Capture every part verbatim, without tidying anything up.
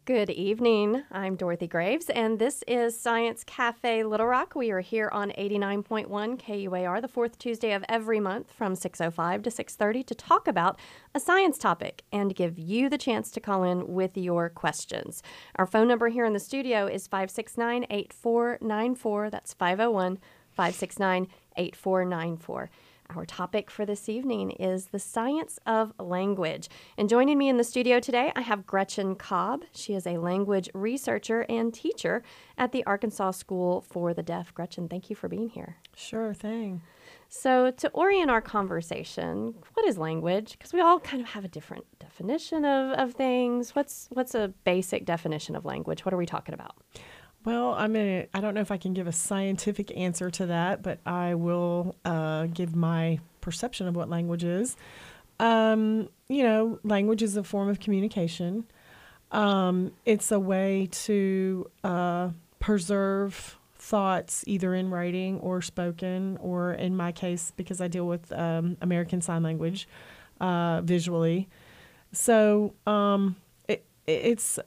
Good evening. I'm Dorothy Graves, and this is Science Cafe Little Rock. We are here on eighty-nine point one K U A R the fourth Tuesday of every month from six oh five to six thirty to talk about a science topic and give you the chance to call in with your questions. Our phone number here in the studio is five six nine, eight four nine four. That's five oh one, five six nine, eight four nine four. Our topic for this evening is the science of language. And joining me in the studio today, I have Gretchen Cobb. She is a language researcher and teacher at the Arkansas School for the Deaf. Gretchen, thank you for being here. Sure thing. So to orient our conversation, what is language? Because we all kind of have a different definition of, of things. What's, what's a basic definition of language? What are we talking about? Well, I mean, I don't know if I can give a scientific answer to that, but I will uh, give my perception of what language is. Um, you know, language is a form of communication. Um, it's a way to uh, preserve thoughts either in writing or spoken, or in my case, because I deal with um, American Sign Language uh, visually. So um, it, it's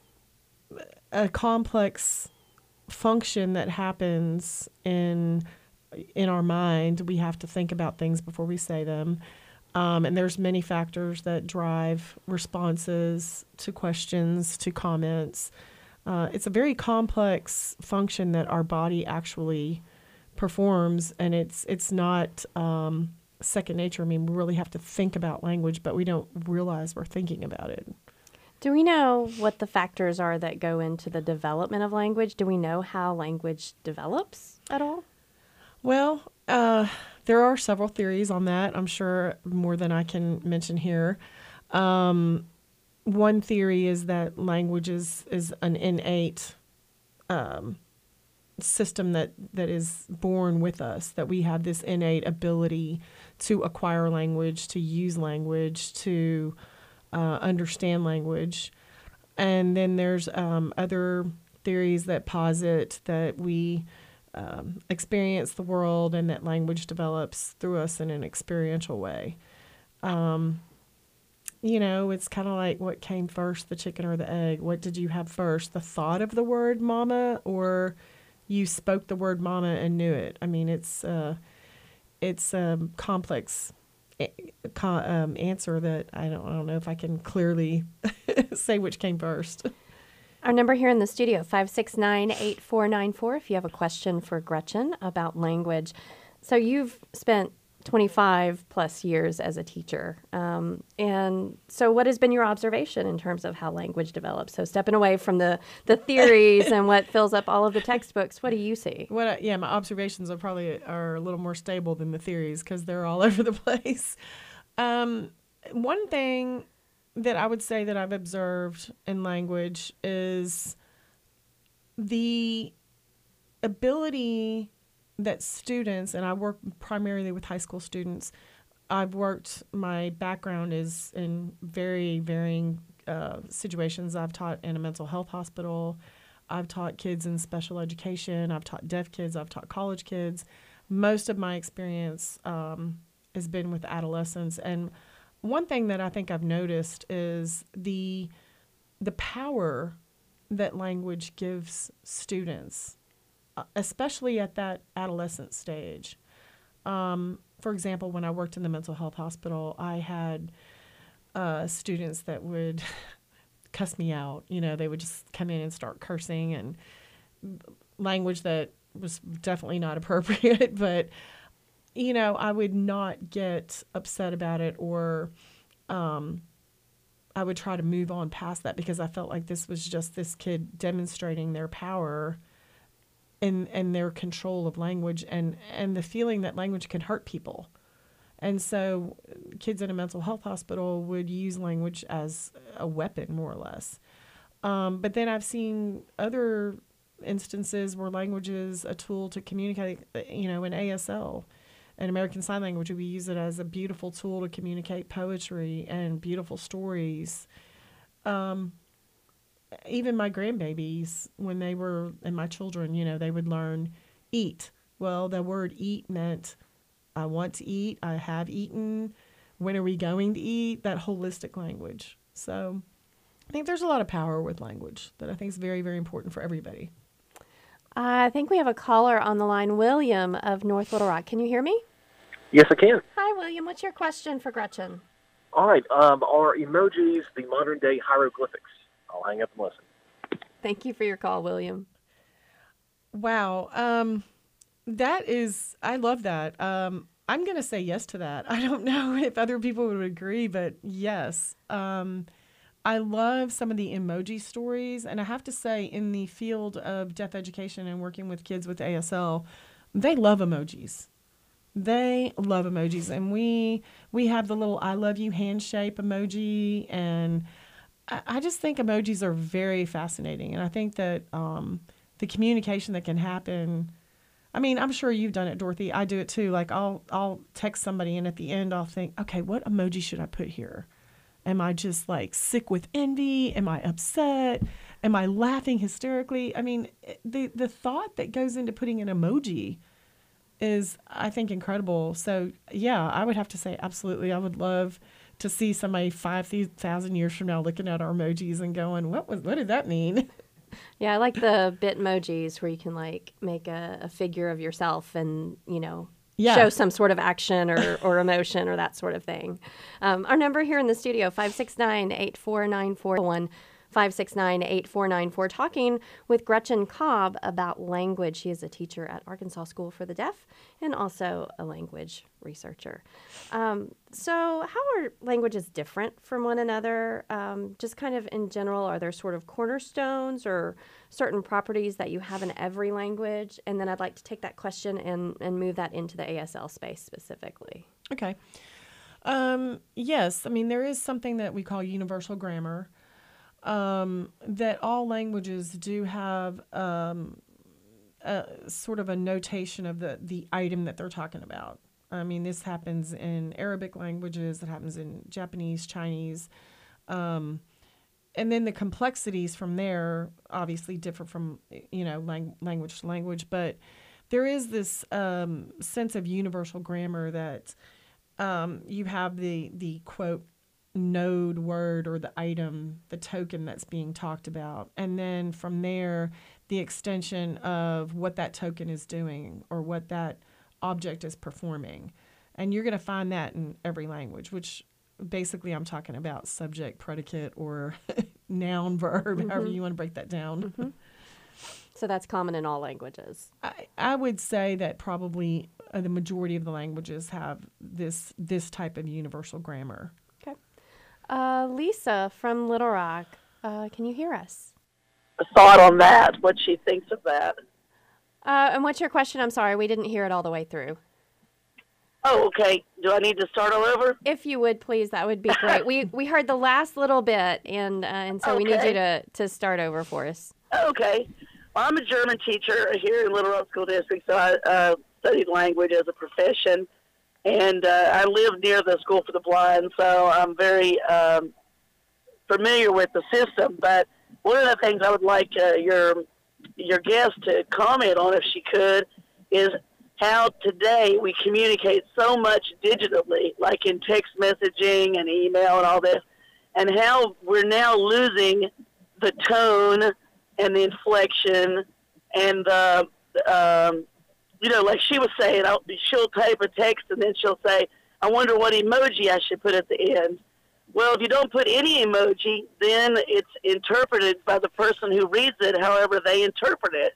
a complex function that happens in in our mind. We have to think about things before we say them. Um, and there's many factors that drive responses to questions, to comments. Uh, it's a very complex function that our body actually performs, and it's it's not um, second nature. I mean, we really have to think about language, but we don't realize we're thinking about it. Do we know what the factors are that go into the development of language? Do we know how language develops at all? Well, uh, there are several theories on that. I'm sure more than I can mention here. Um, one theory is that language is, is an innate um, system that, that is born with us, that we have this innate ability to acquire language, to use language, to Uh, understand language. And then there's um, other theories that posit that we um, experience the world and that language develops through us in an experiential way. Um, you know, it's kind of like, what came first, the chicken or the egg? What did you have first, the thought of the word mama, or you spoke the word mama and knew it? I mean, it's uh, it's a complex Um, answer that I don't, I don't know if I can clearly say which came first. Our number here in the studio, five six nine, eight four nine four, if you have a question for Gretchen about language. So you've spent twenty-five plus years as a teacher. Um, and so what has been your observation in terms of how language develops? So stepping away from the, the theories and what fills up all of the textbooks, what do you see? What? I, yeah, my observations are probably are a little more stable than the theories because they're all over the place. Um, one thing that I would say that I've observed in language is the ability that students, and I work primarily with high school students. I've worked, my background is in very varying uh, situations. I've taught in a mental health hospital. I've taught kids in special education. I've taught deaf kids. I've taught college kids. Most of my experience um, has been with adolescents. And one thing that I think I've noticed is the the power that language gives students, especially at that adolescent stage. Um, for example, when I worked in the mental health hospital, I had uh, students that would cuss me out. You know, they would just come in and start cursing, and language that was definitely not appropriate. But, you know, I would not get upset about it, or um, I would try to move on past that because I felt like this was just this kid demonstrating their power and and their control of language, and, and the feeling that language can hurt people. And so kids in a mental health hospital would use language as a weapon, more or less. Um, but then I've seen other instances where language is a tool to communicate, you know, in A S L, in American Sign Language, we use it as a beautiful tool to communicate poetry and beautiful stories. Um, even my grandbabies, when they were, and my children, you know, they would learn eat. Well, the word eat meant I want to eat, I have eaten, when are we going to eat, that holistic language. So I think there's a lot of power with language that I think is very, very important for everybody. I think we have a caller on the line, William of North Little Rock. Can you hear me? Yes, I can. Hi, William. What's your question for Gretchen? All right. Um, are emojis the modern day hieroglyphics? I'll hang up and listen. Thank you for your call, William. Wow. Um, that is, I love that. Um, I'm going to say yes to that. I don't know if other people would agree, but yes. Um, I love some of the emoji stories. And I have to say, in the field of deaf education and working with kids with A S L, they love emojis. They love emojis. And we we have the little I love you hand shape emoji. And I, I just think emojis are very fascinating. And I think that um, the communication that can happen, I mean, I'm sure you've done it, Dorothy. I do it too. Like I'll I'll text somebody and at the end I'll think, okay, what emoji should I put here? Am I just like sick with envy? Am I upset? Am I laughing hysterically? I mean, the the thought that goes into putting an emoji is, I think, incredible. So, yeah, I would have to say absolutely. I would love to see somebody five thousand years from now looking at our emojis and going, what was, what did that mean? Yeah, I like the Bitmojis where you can like make a, a figure of yourself and, you know, Yeah. show some sort of action or, or emotion or that sort of thing. Um, our number here in the studio, five six nine, eight four nine four one, five six nine, eight four nine four, talking with Gretchen Cobb about language. She is a teacher at Arkansas School for the Deaf and also a language researcher. Um, so how are languages different from one another? Um, just kind of in general, are there sort of cornerstones or certain properties that you have in every language? And then I'd like to take that question and, and move that into the A S L space specifically. Okay. Um, yes, I mean, there is something that we call universal grammar. Um, that all languages do have um, a, sort of a notation of the, the item that they're talking about. I mean, this happens in Arabic languages, it happens in Japanese, Chinese, um, and then the complexities from there obviously differ from, you know, lang- language to language, but there is this um, sense of universal grammar that um, you have the, the quote, node word or the item, the token that's being talked about. And then from there, the extension of what that token is doing or what that object is performing. And you're going to find that in every language, which basically I'm talking about subject, predicate, or noun, verb, mm-hmm. however you want to break that down. Mm-hmm. So that's common in all languages. I, I would say that probably uh, the majority of the languages have this this type of universal grammar. Okay. Uh, Lisa from Little Rock, uh, can you hear us? A thought on that, what she thinks of that. Uh, and what's your question? I'm sorry, we didn't hear it all the way through. Oh, okay. Do I need to start all over? If you would, please, that would be great. we we heard the last little bit, and uh, and so okay. we need you to, to start over for us. Okay. Well, I'm a German teacher here in Little Rock School District, so I uh, studied language as a profession. And uh, I live near the School for the Blind, so I'm very um, familiar with the system. But one of the things I would like uh, your your guest to comment on, if she could, is how today we communicate so much digitally, like in text messaging and email and all this, and how we're now losing the tone and the inflection and the um, you know, like she was saying, I'll, she'll type a text and then she'll say, I wonder what emoji I should put at the end. Well, if you don't put any emoji, then it's interpreted by the person who reads it however they interpret it.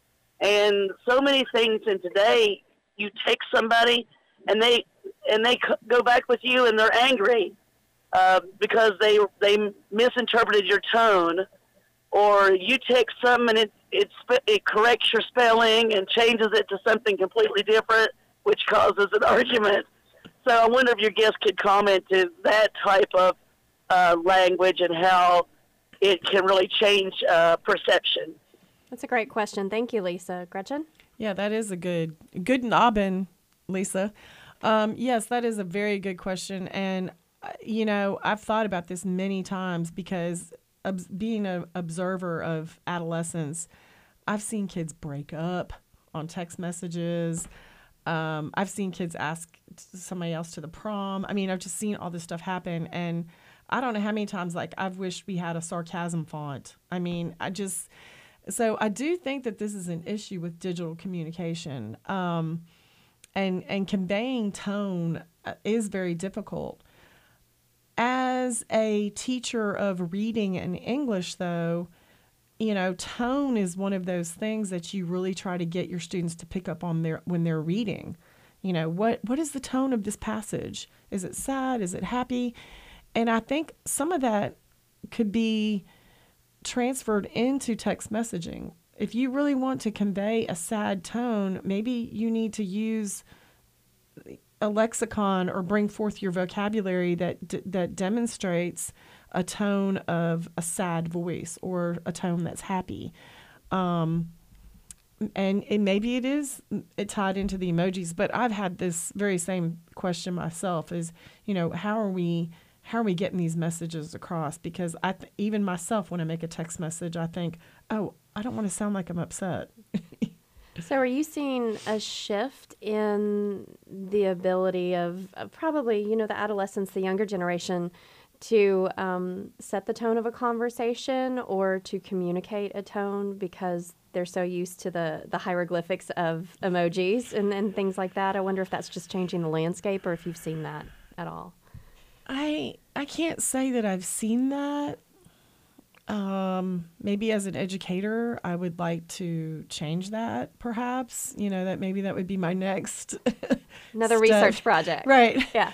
And so many things in today, you text somebody and they and they go back with you and they're angry uh, because they they misinterpreted your tone. Or you text something and it, it, it corrects your spelling and changes it to something completely different, which causes an argument. So I wonder if your guest could comment to that type of uh, language and how it can really change uh, perception. That's a great question. Thank you, Lisa. Gretchen? Yeah, that is a good, good nobbin, Lisa. Um, yes, that is a very good question. And, uh, you know, I've thought about this many times because being an observer of adolescence, I've seen kids break up on text messages. Um, I've seen kids ask somebody else to the prom. I mean, I've just seen all this stuff happen. And I don't know how many times, like, I've wished we had a sarcasm font. I mean, I just, so I do think that this is an issue with digital communication. Um, and, and conveying tone is very difficult. As a teacher of reading and English, though, you know, tone is one of those things that you really try to get your students to pick up on their when they're reading. You know, what what is the tone of this passage? Is it sad? Is it happy? And I think some of that could be transferred into text messaging. If you really want to convey a sad tone, maybe you need to use a lexicon or bring forth your vocabulary that d- that demonstrates a tone of a sad voice or a tone that's happy. Um, and, and maybe it is it tied into the emojis, but I've had this very same question myself is, you know, how are we how are we getting these messages across? Because I th- even myself, when I make a text message, I think, oh, I don't want to sound like I'm upset. So are you seeing a shift in the ability of, of probably, you know, the adolescents, the younger generation, to um, set the tone of a conversation or to communicate a tone because they're so used to the, the hieroglyphics of emojis and, and things like that? I wonder if that's just changing the landscape or if you've seen that at all. I I can't say that I've seen that. Um, maybe as an educator, I would like to change that, perhaps. You know, that maybe that would be my next Another step. research project. Right. Yeah.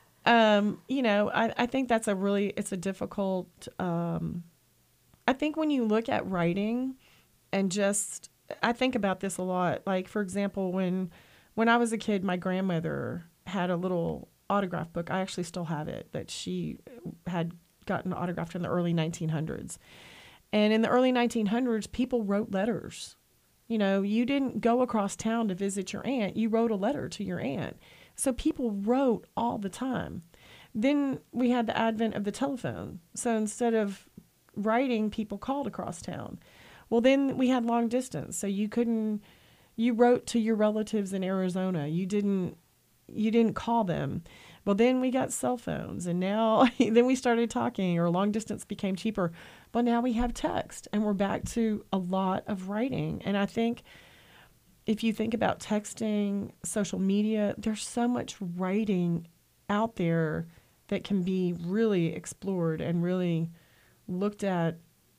Um, you know, I, I think that's a really, it's a difficult, um, I think when you look at writing and just, I think about this a lot. Like, for example, when, when I was a kid, my grandmother had a little autograph book. I actually still have it that she had gotten autographed in the early nineteen hundreds. And in the early nineteen hundreds, people wrote letters. You know, you didn't go across town to visit your aunt. You wrote a letter to your aunt. So people wrote all the time. Then we had the advent of the telephone. So instead of writing, people called across town. Well, then we had long distance. So you couldn't, you wrote to your relatives in Arizona. You didn't, you didn't call them. Well, then we got cell phones, and now then we started talking, or long distance became cheaper. But now we have text, and we're back to a lot of writing. And I think if you think about texting, social media, there's so much writing out there that can be really explored and really looked at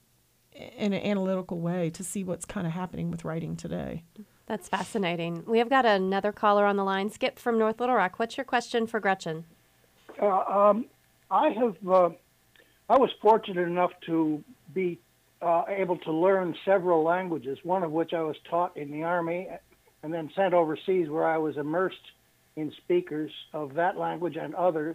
in an analytical way to see what's kind of happening with writing today. That's fascinating. We have got another caller on the line. Skip from North Little Rock. What's your question for Gretchen? Uh, um, I have. Uh, I was fortunate enough to be uh, able to learn several languages. One of which I was taught in the Army, and then sent overseas, where I was immersed in speakers of that language and others.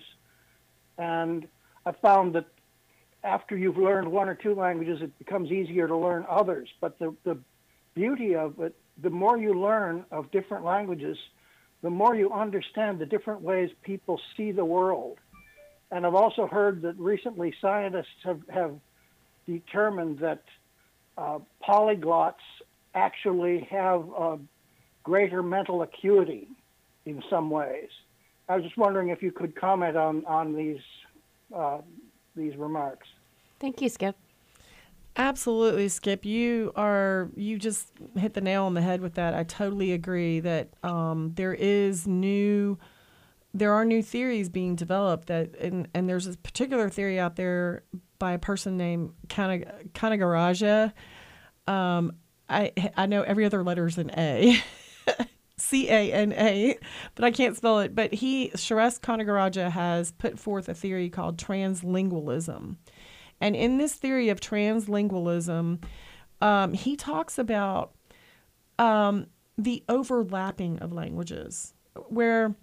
And I found that after you've learned one or two languages, it becomes easier to learn others. But the the beauty of it, the more you learn of different languages, the more you understand the different ways people see the world. And I've also heard that recently scientists have, have determined that uh, polyglots actually have a greater mental acuity in some ways. I was just wondering if you could comment on, on these, uh, these remarks. Thank you, Skip. Absolutely, Skip. You are you just hit the nail on the head with that. I totally agree that um, there is new, there are new theories being developed that, and, and there's a particular theory out there by a person named Kanagaraja. Um, I I know every other letter is an A, C A N A, but I can't spell it. But he, Suresh Kanagaraja, has put forth a theory called translingualism. And in this theory of translingualism, um, he talks about um, the overlapping of languages, where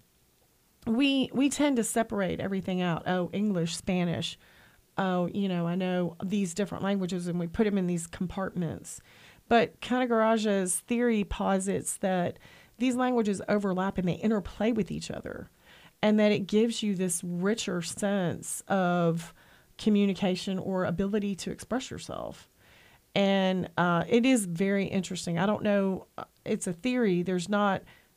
we we tend to separate everything out. Oh, English, Spanish. Oh, you know, I know these different languages, and we put them in these compartments. But Kanagaraja's theory posits that these languages overlap and they interplay with each other, and that it gives you this richer sense of communication or ability to express yourself. And uh, it is very interesting. I don't know, it's a theory. There's not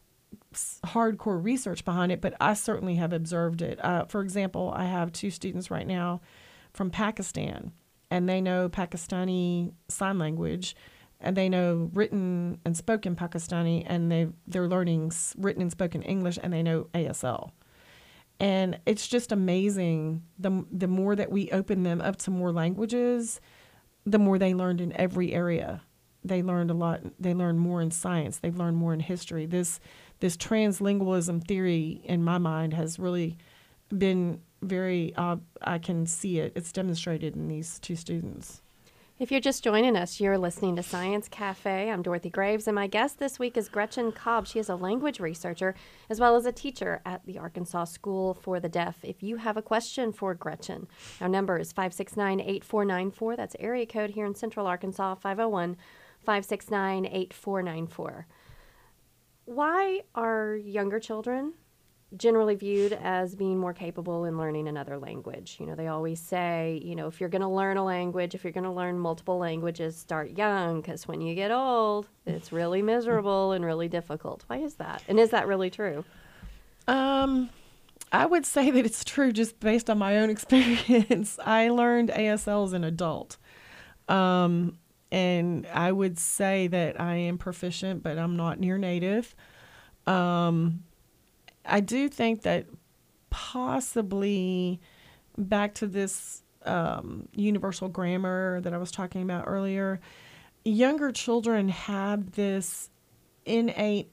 hardcore research behind it, but I certainly have observed it. Uh, for example, I have two students right now from Pakistan, and they know Pakistani Sign Language, and they know written and spoken Pakistani, and they they're learning written and spoken English, and they know A S L. And it's just amazing. The the more that we open them up to more languages, the more they learned in every area. They learned a lot. They learned more in science. They've learned more in history. This this translingualism theory, in my mind, has really been very, uh, I can see it. It's demonstrated in these two students. If you're just joining us, you're listening to Science Cafe. I'm Dorothy Graves, and my guest this week is Gretchen Cobb. She is a language researcher as well as a teacher at the Arkansas School for the Deaf. If you have a question for Gretchen, our number is five six nine, eight four nine four. That's area code here in Central Arkansas, five oh one, five six nine, eight four nine four. Why are younger children generally viewed as being more capable in learning another language? You know, they always say, you know, if you're going to learn a language, if you're going to learn multiple languages, start young, because when you get old, it's really miserable and really difficult. Why is that? And is that really true? Um, I would say that it's true just based on my own experience. I learned A S L as an adult. Um, and I would say that I am proficient, but I'm not near native. Um, I do think that possibly back to this um, universal grammar that I was talking about earlier, younger children have this innate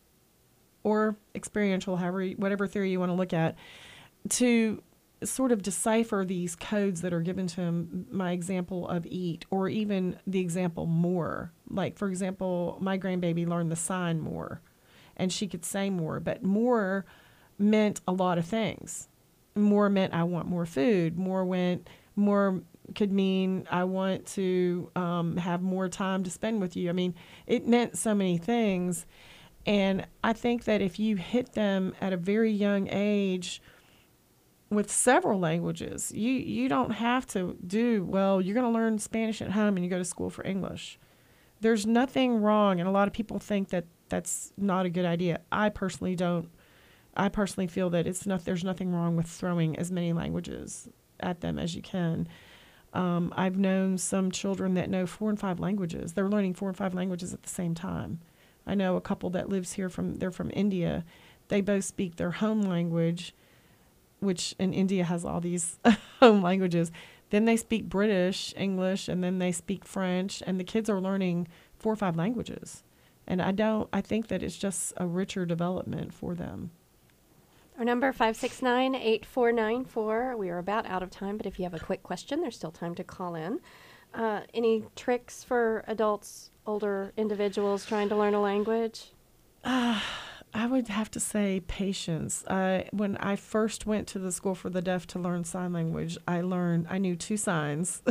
or experiential, however, whatever theory you want to look at, to sort of decipher these codes that are given to them. My example of eat, or even the example more. Like, for example, my grandbaby learned the sign more, and she could say more, but more meant a lot of things. More meant I want more food. More went more could mean I want to um, have more time to spend with you. I mean, it meant so many things. And I think that if you hit them at a very young age with several languages, you, you don't have to do, well, you're going to learn Spanish at home and you go to school for English. There's nothing wrong. And a lot of people think that that's not a good idea. I personally don't. I personally feel that it's not. There's nothing wrong with throwing as many languages at them as you can. Um, I've known some children that know four and five languages. They're learning four and five languages at the same time. I know a couple that lives here from. They're from India. They both speak their home language, which in India has all these home languages. Then they speak British, English, and then they speak French. And the kids are learning four or five languages. And I don't. I think that it's just a richer development for them. Our number, five six nine, eight four nine four. We are about out of time, but if you have a quick question, there's still time to call in. Uh, any tricks for adults, older individuals trying to learn a language? Uh, I would have to say patience. Uh, when I first went to the School for the Deaf to learn sign language, I learned, I knew two signs,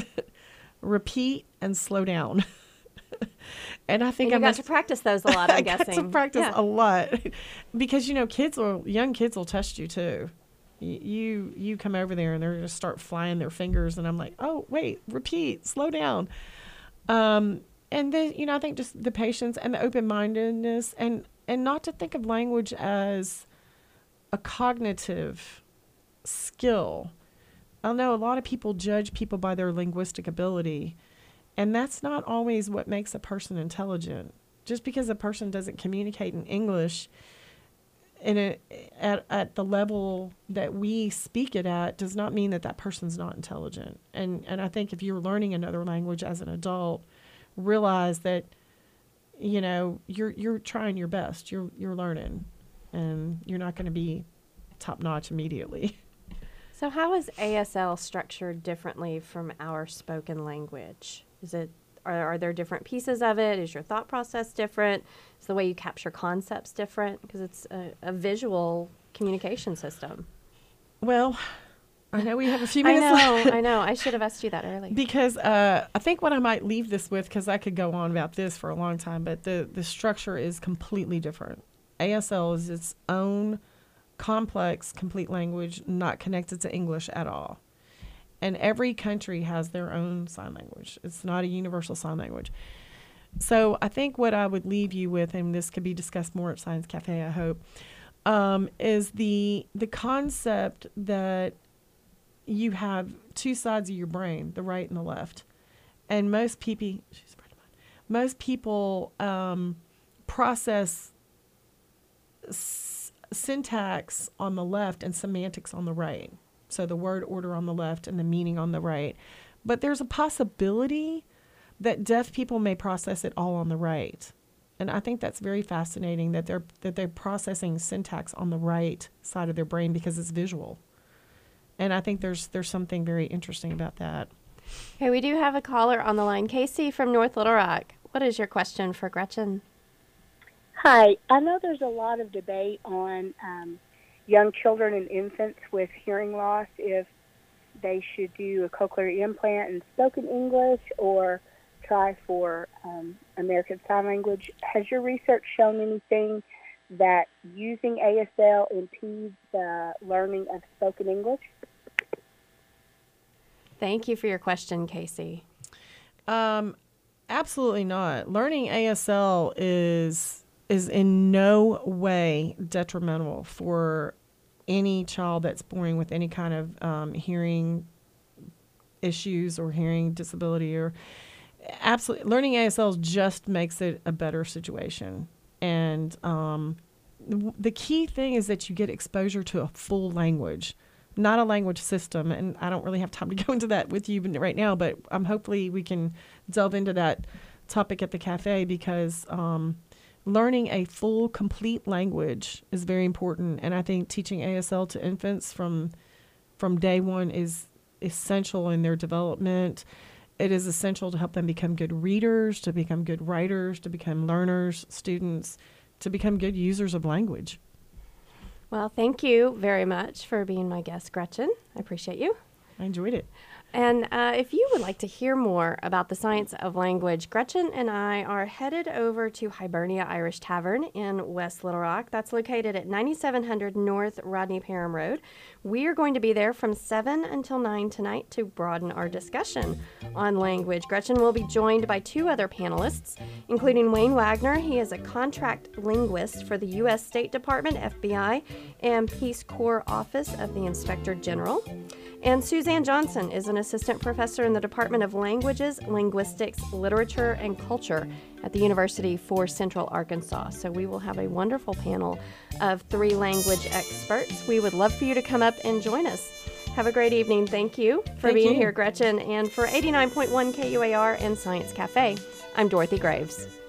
repeat and slow down. And I think and you I got must, to practice those a lot, I'm I guessing. got to practice yeah. a lot because, you know, kids will, young kids will test you too. Y- You, you come over there and they're going to start flying their fingers. And I'm like, oh, wait, repeat, slow down. Um, and then, you know, I think just the patience and the open-mindedness and, and not to think of language as a cognitive skill. I know a lot of people judge people by their linguistic ability. And that's not always what makes a person intelligent. Just because a person doesn't communicate in English in a, at, at the level that we speak it at does not mean that that person's not intelligent. And and I think if you're learning another language as an adult, realize that, you know, you're you're trying your best. You're you're learning, and you're not going to be top notch immediately. So how is A S L structured differently from our spoken language? Is it are, are there different pieces of it? Is your thought process different? Is the way you capture concepts different? Because it's a, a visual communication system. Well, I know we have a few I minutes know, left. I know. I should have asked you that earlier. Because uh, I think what I might leave this with, because I could go on about this for a long time, but the, the structure is completely different. A S L is its own complex, complete language, not connected to English at all. And every country has their own sign language. It's not a universal sign language. So I think what I would leave you with, and this could be discussed more at Science Cafe, I hope, um, is the the concept that you have two sides of your brain, the right and the left. And most people, she's a friend of mine, most people um, process s- syntax on the left and semantics on the right. So the word order on the left and the meaning on the right. But there's a possibility that deaf people may process it all on the right. And I think that's very fascinating that they're that they're processing syntax on the right side of their brain because it's visual. And I think there's there's something very interesting about that. Okay, we do have a caller on the line. Casey from North Little Rock. What is your question for Gretchen? Hi. I know there's a lot of debate on um, young children and infants with hearing loss, if they should do a cochlear implant and spoken English or try for um, American Sign Language. Has your research shown anything that using A S L impedes the learning of spoken English? Thank you for your question, Casey. Um, absolutely not. Learning A S L is is in no way detrimental for any child that's born with any kind of um, hearing issues or hearing disability. Or absolutely, learning A S L just makes it a better situation. And um, the, the key thing is that you get exposure to a full language, not a language system. And I don't really have time to go into that with you right now, but um, hopefully we can delve into that topic at the cafe, because um, learning a full, complete language is very important. And I think teaching A S L to infants from from day one is essential in their development. It is essential to help them become good readers, to become good writers, to become learners, students, to become good users of language. Well, thank you very much for being my guest, Gretchen. I appreciate you. I enjoyed it. And uh, if you would like to hear more about the science of language, Gretchen and I are headed over to Hibernia Irish Tavern in West Little Rock. That's located at ninety-seven hundred North Rodney Parham Road. We are going to be there from seven until nine tonight to broaden our discussion on language. Gretchen will be joined by two other panelists, including Wayne Wagner. He is a contract linguist for the U S State Department, F B I, and Peace Corps Office of the Inspector General. And Suzanne Johnson is an assistant professor in the Department of Languages, Linguistics, Literature, and Culture at the University for Central Arkansas. So we will have a wonderful panel of three language experts. We would love for you to come up and join us. Have a great evening. Thank you for Thank being you. here, Gretchen. And for eighty-nine point one K U A R and Science Cafe, I'm Dorothy Graves.